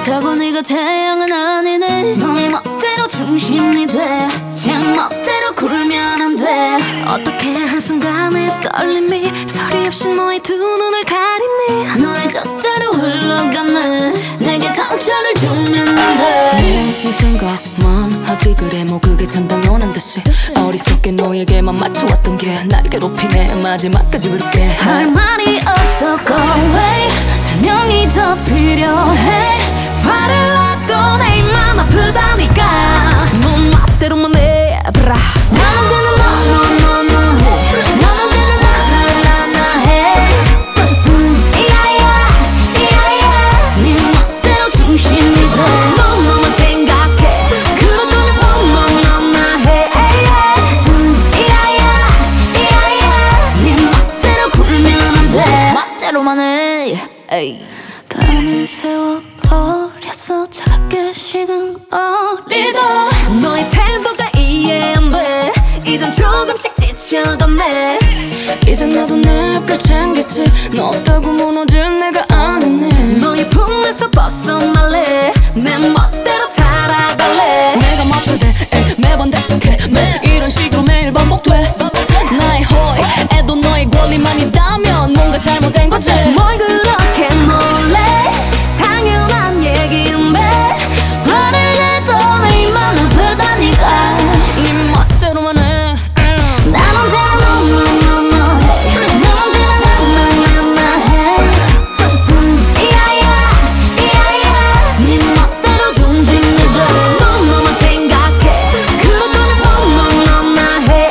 그렇다고 네가 태양은 아니네. 너의 멋대로 중심이 돼. 제 멋대로 굴면 안 돼. 어떻게 한순간에 떨림이 소리 없이 너의 두 눈을 가리니. 너의 뜻대로 흘러가네. 내게 상처를 주면 안 돼. 네 생각만 하지 그래 뭐 그게 참 당연한 듯이 어리석게 너에게만 맞춰왔던 게 날 괴롭히네. 마지막까지 부를게. 할 말이 없어 go away. 설명이 더 필요해. 화를 내도 내 입만 아프다니까. 넌 멋대로만 해 브라. 난 언제나 너너너너 해. 난 언제나 나나나나 해. 이야야 이야야 네 멋대로 중심이 돼. 넌 너만 생각해 그렇다면 넌 너나 해. 이야야 이야야 네 멋대로 굴면 안 돼. 멋대로만 해. 에이. 밤을 새워버렸어 차갑게 식은 어리다. 너의 태도가 이해 안 돼. 이젠 조금씩 지쳐가네. 이제 나도 내 별 챙겼지. 너 없다고 무너질 내가 아니네. 너의 품에서 벗어날래. 내 멋대로 살아갈래. 내가 맞춰야 돼 매번 대성해. 이런 식으로 매일 반복돼. 나의 호의에도 너의 권리만 있다면 뭔가 잘못된 거지. 뭘 그렇게 놀래. 당연한 얘기인데. 화를 내도 내 입만 아프다니까. 네 멋대로만 해. 난 언제나 너너너너 해. 난 언제나 나나나나 해. 이야야 이야야 네 멋대로 중심이 돼. 넌 너만 생각해 그렇다면 넌 너나 해.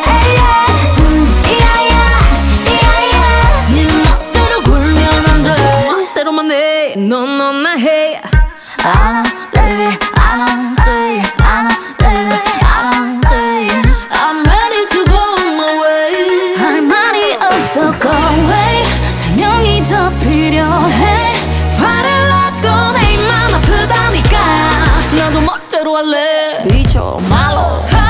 이야야 이야야 네 멋대로 굴면 안 돼. 멋대로만 해. 넌 너나 해. I don't leave it, I don't stay. I don't leave it, I don't stay. I'm ready to go on my way. 할 말이 없어 go away. 설명이 더 필요해. 화를 내도 내 입만 아프다니까. 나도 멋대로 할래. 비춰 말로.